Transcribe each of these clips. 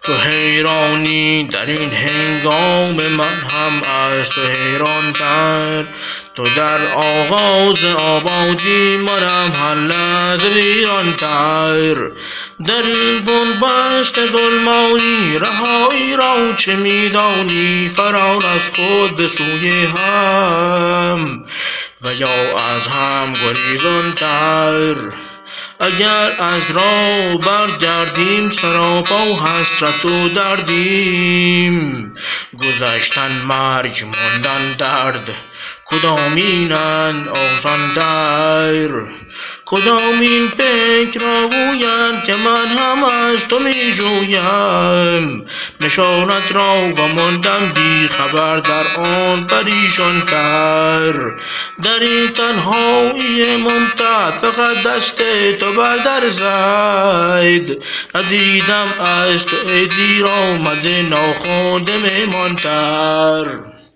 تو حیرانی در این هنگام، من هم از تو حیران تر. تو در آغاز آبادی، منم هر لحظه ویران تر. در این بنبست ظلمانی، رهایی را چه میدانی؟ فرار از خود به سوی هم و یا از هم گریزان تر. اگر از راه برگردیم، سراپا و حسرت و دردیم. گذشتن مرگ، ماندن درد، کدامینند آسان در؟ کدامین فکر را گویند که من هم از تو می جویم؟ نشانت را و ماندم بی خبر در آن پریشان تر. در این تنهایی ممتد، فقط دست تو بر در زد. ندیدم از تو ای دیر آمده، ناخوانده میمان تر.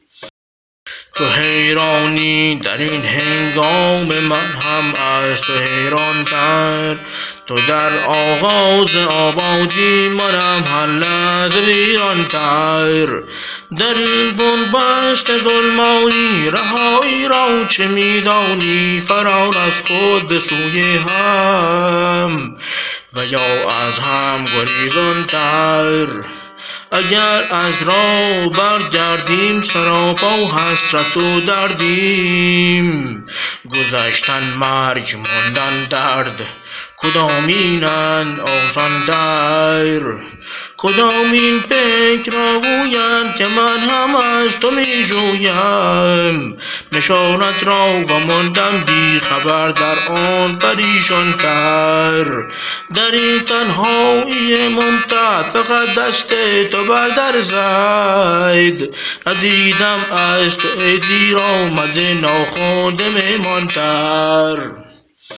تو حیرانی در این هنگام، من هم از تو حیران تر. تو در آغاز آبادی، منم هر لحظه ویران تر. در این بنبست ظلمانی، رهایی را چه میدانی؟ فرار از خود به سوی هم و یا از هم گریزان تر. اگر از راه برگردیم، سراپا و حسرت و دردیم. گذشتن مرگ، ماندن درد، کدامینند آسان در؟ کدامین فکر را گویند که من هم از تو می جویم؟ نشانت را و ماندم بی خبر در آن پریشان تر. در این تنهایی ممتد، فقط دست تو بر در زد. ندیدم از تو ای دیر آمده، ناخوانده میمان تر.